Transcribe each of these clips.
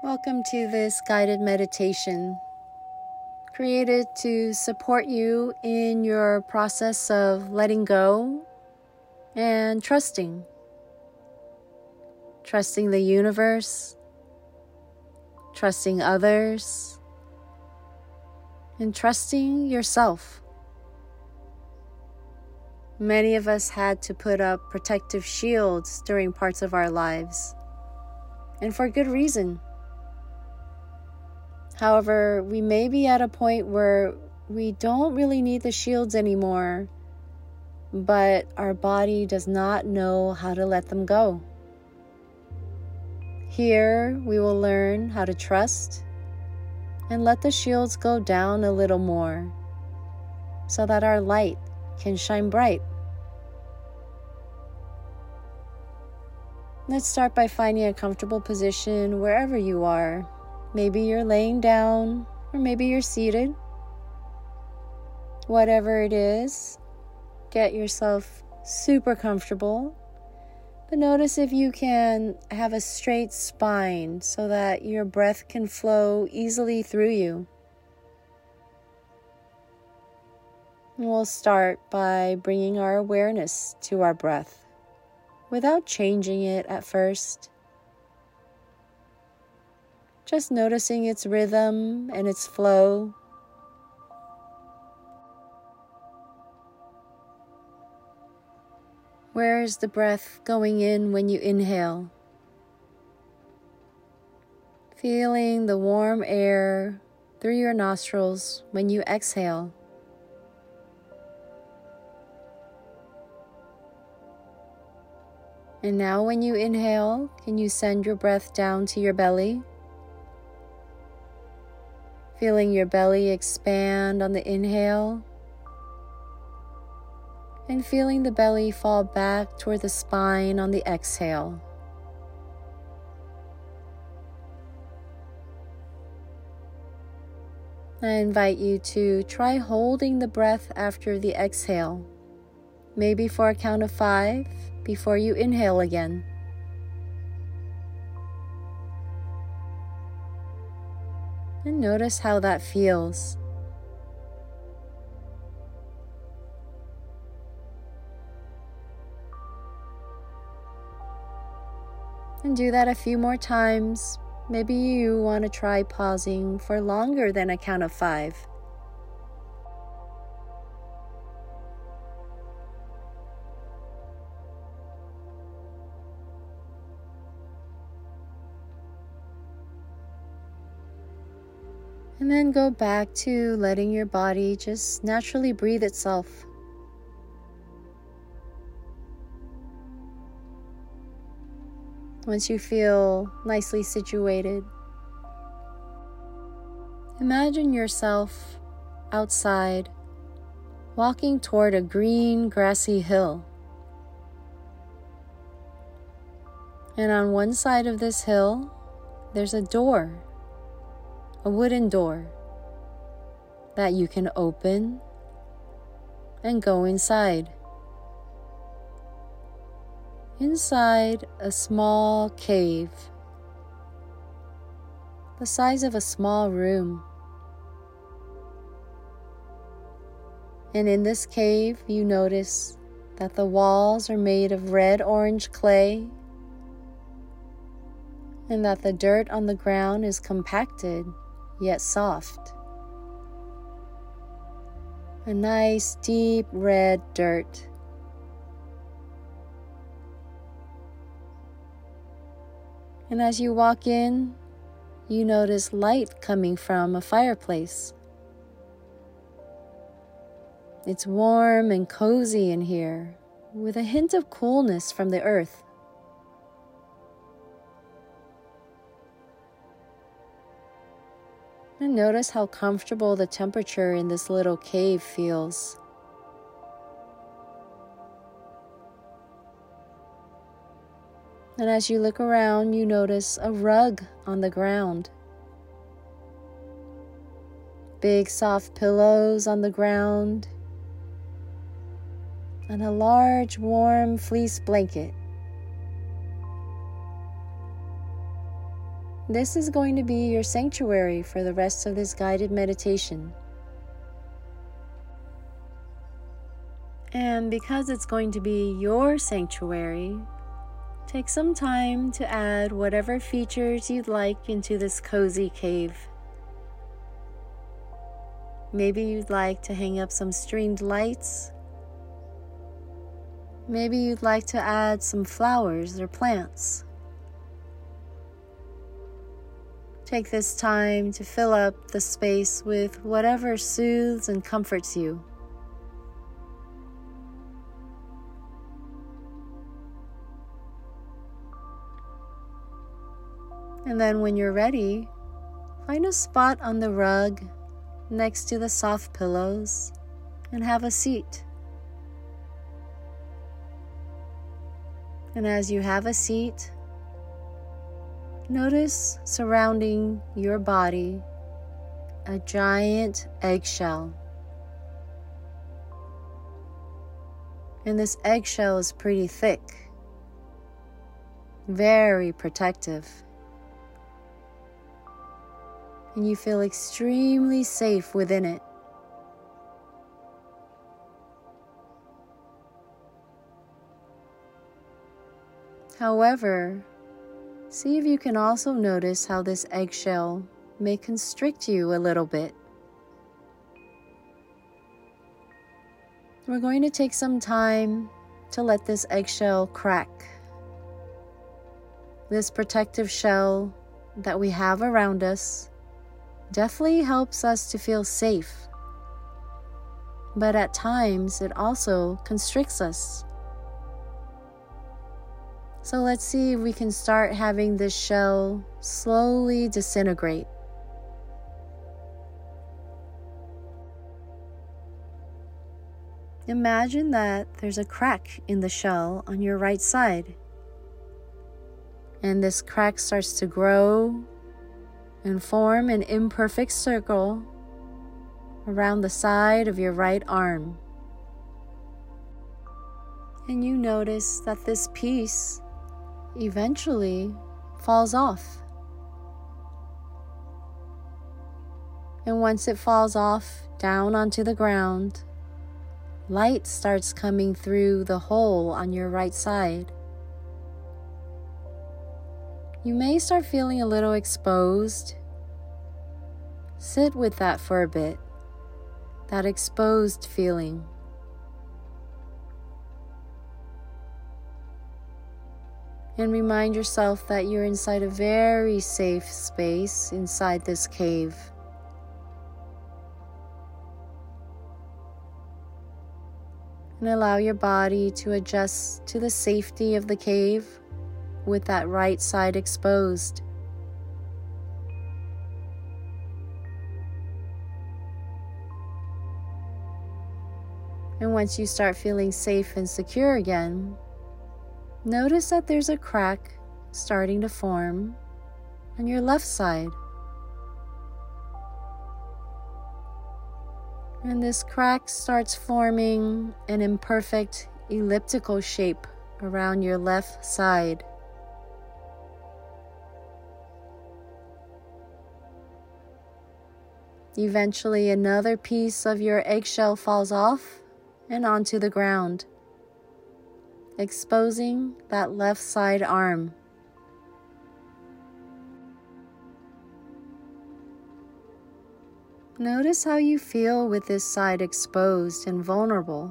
Welcome to this guided meditation, created to support you in your process of letting go and trusting. Trusting the universe, trusting others, and trusting yourself. Many of us had to put up protective shields during parts of our lives, and for good reason. However, we may be at a point where we don't really need the shields anymore, but our body does not know how to let them go. Here, we will learn how to trust and let the shields go down a little more so that our light can shine bright. Let's start by finding a comfortable position wherever you are. Maybe you're laying down, or maybe you're seated. Whatever it is, get yourself super comfortable. But notice if you can have a straight spine so that your breath can flow easily through you. And we'll start by bringing our awareness to our breath without changing it at first. Just noticing its rhythm and its flow. Where is the breath going in when you inhale? Feeling the warm air through your nostrils when you exhale. And now when you inhale, can you send your breath down to your belly? Feeling your belly expand on the inhale, and feeling the belly fall back toward the spine on the exhale. I invite you to try holding the breath after the exhale, maybe for a count of 5 before you inhale again. And notice how that feels. And do that a few more times. Maybe you want to try pausing for longer than a count of 5. And then go back to letting your body just naturally breathe itself. Once you feel nicely situated, imagine yourself outside, walking toward a green, grassy hill. And on one side of this hill, there's a door. A wooden door that you can open and go inside. Inside a small cave, the size of a small room. And in this cave, you notice that the walls are made of red-orange clay, and that the dirt on the ground is compacted yet soft. A nice deep red dirt. And as you walk in, you notice light coming from a fireplace. It's warm and cozy in here, with a hint of coolness from the earth. And notice how comfortable the temperature in this little cave feels. And as you look around, you notice a rug on the ground. Big soft pillows on the ground, and a large warm fleece blanket. this is going to be your sanctuary for the rest of this guided meditation. And because it's going to be your sanctuary, take some time to add whatever features you'd like into this cozy cave. Maybe you'd like to hang up some stringed lights. Maybe you'd like to add some flowers or plants. Take this time to fill up the space with whatever soothes and comforts you. And then when you're ready, find a spot on the rug next to the soft pillows and have a seat. And as you have a seat, notice surrounding your body a giant eggshell. And this eggshell is pretty thick, very protective. And you feel extremely safe within it. However, see if you can also notice how this eggshell may constrict you a little bit. We're going to take some time to let this eggshell crack. This protective shell that we have around us definitely helps us to feel safe, but at times it also constricts us. So let's see if we can start having this shell slowly disintegrate. Imagine that there's a crack in the shell on your right side, and this crack starts to grow and form an imperfect circle around the side of your right arm. And you notice that this piece eventually falls off. And once it falls off down onto the ground, light starts coming through the hole on your right side. You may start feeling a little exposed. Sit with that for a bit, that exposed feeling. And remind yourself that you're inside a very safe space inside this cave. And allow your body to adjust to the safety of the cave with that right side exposed. And once you start feeling safe and secure again, notice that there's a crack starting to form on your left side. And this crack starts forming an imperfect elliptical shape around your left side. Eventually, another piece of your eggshell falls off and onto the ground, exposing that left side arm. Notice how you feel with this side exposed and vulnerable.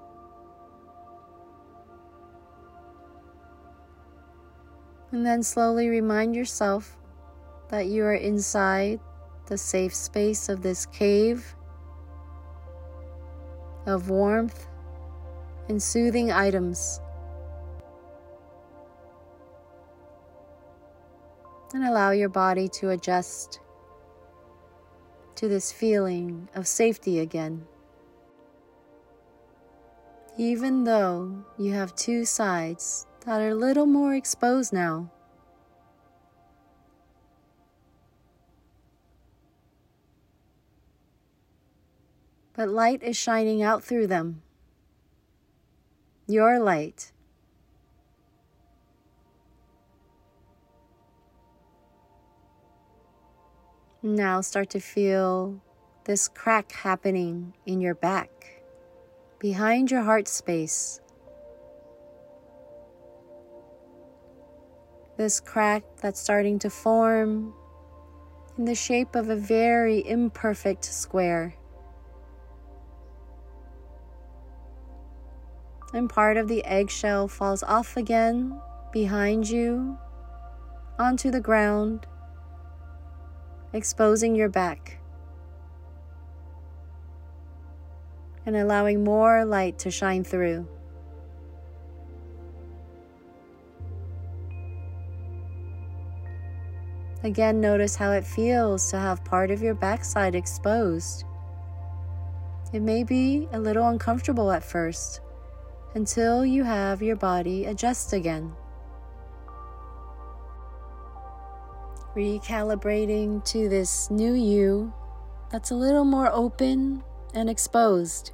And then slowly remind yourself that you are inside the safe space of this cave of warmth and soothing items. And allow your body to adjust to this feeling of safety again. Even though you have two sides that are a little more exposed now. But light is shining out through them. Your light. Now start to feel this crack happening in your back, behind your heart space. This crack that's starting to form in the shape of a very imperfect square. And part of the eggshell falls off again behind you onto the ground, exposing your back and allowing more light to shine through. Again, notice how it feels to have part of your backside exposed. It may be a little uncomfortable at first until you have your body adjust again. Recalibrating to this new you that's a little more open and exposed.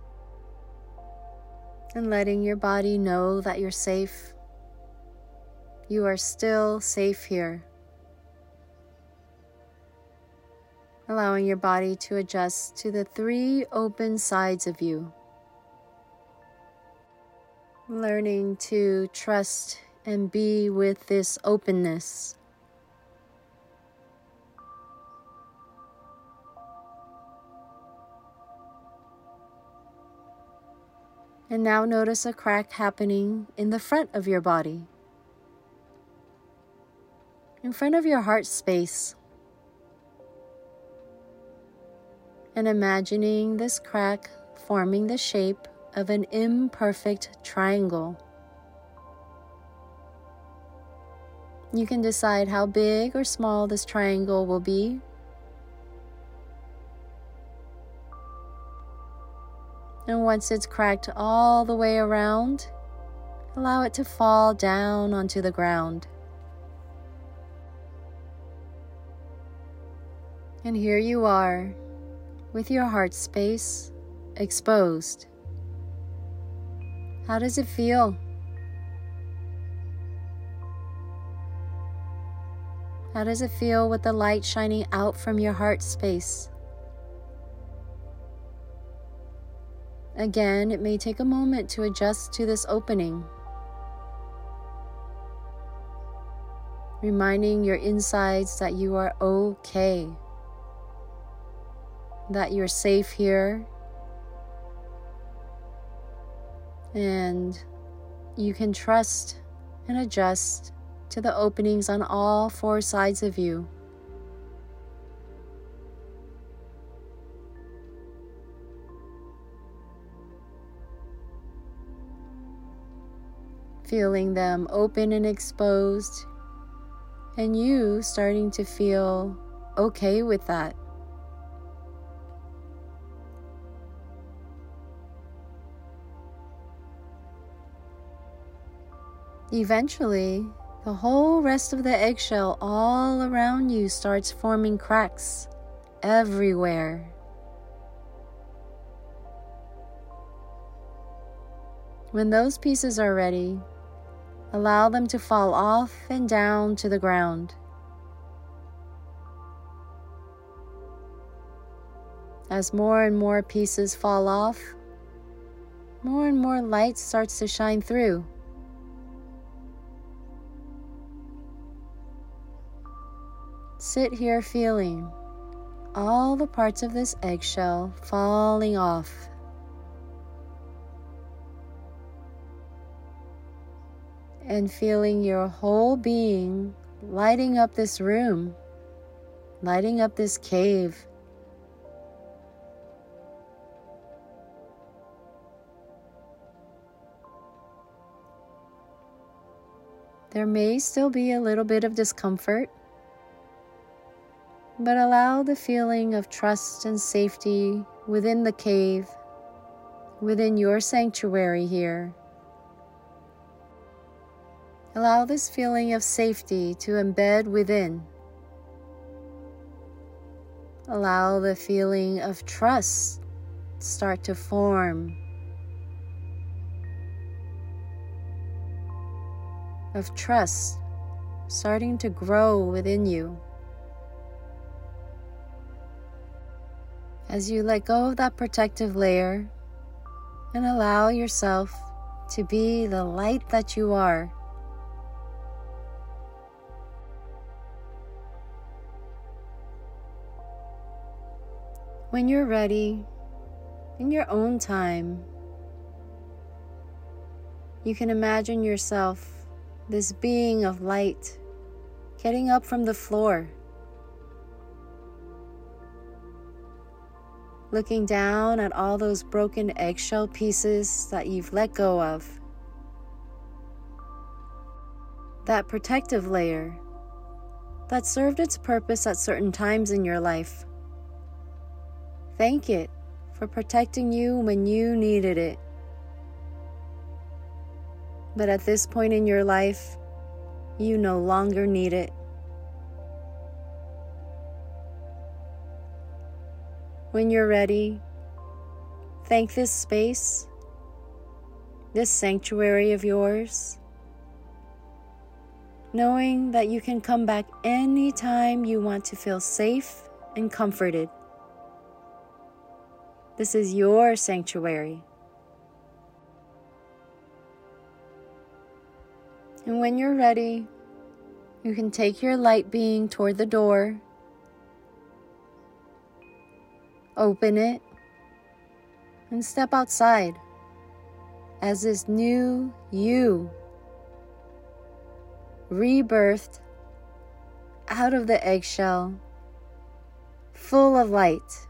And letting your body know that you're safe. You are still safe here. Allowing your body to adjust to the 3 open sides of you. Learning to trust and be with this openness. And now notice a crack happening in the front of your body. In front of your heart space. And imagining this crack forming the shape of an imperfect triangle. You can decide how big or small this triangle will be. And once it's cracked all the way around, allow it to fall down onto the ground. And here you are, with your heart space exposed. How does it feel? How does it feel with the light shining out from your heart space? Again, it may take a moment to adjust to this opening. Reminding your insides that you are okay. That you're safe here. And you can trust and adjust to the openings on all 4 sides of you. Feeling them open and exposed, and you starting to feel okay with that. Eventually, the whole rest of the eggshell all around you starts forming cracks everywhere. When those pieces are ready, allow them to fall off and down to the ground. As more and more pieces fall off, more and more light starts to shine through. Sit here feeling all the parts of this eggshell falling off. And feeling your whole being lighting up this room, lighting up this cave. There may still be a little bit of discomfort, but allow the feeling of trust and safety within the cave, within your sanctuary here. Allow this feeling of safety to embed within. Allow the feeling of trust start to form. Of trust starting to grow within you. as you let go of that protective layer and allow yourself to be the light that you are. When you're ready, in your own time, you can imagine yourself, this being of light, getting up from the floor, looking down at all those broken eggshell pieces that you've let go of. That protective layer that served its purpose at certain times in your life. Thank it for protecting you when you needed it. But at this point in your life, you no longer need it. When you're ready, thank this space, this sanctuary of yours, knowing that you can come back anytime you want to feel safe and comforted. This is your sanctuary. And when you're ready, you can take your light being toward the door, open it, and step outside as this new you, rebirthed out of the eggshell, full of light.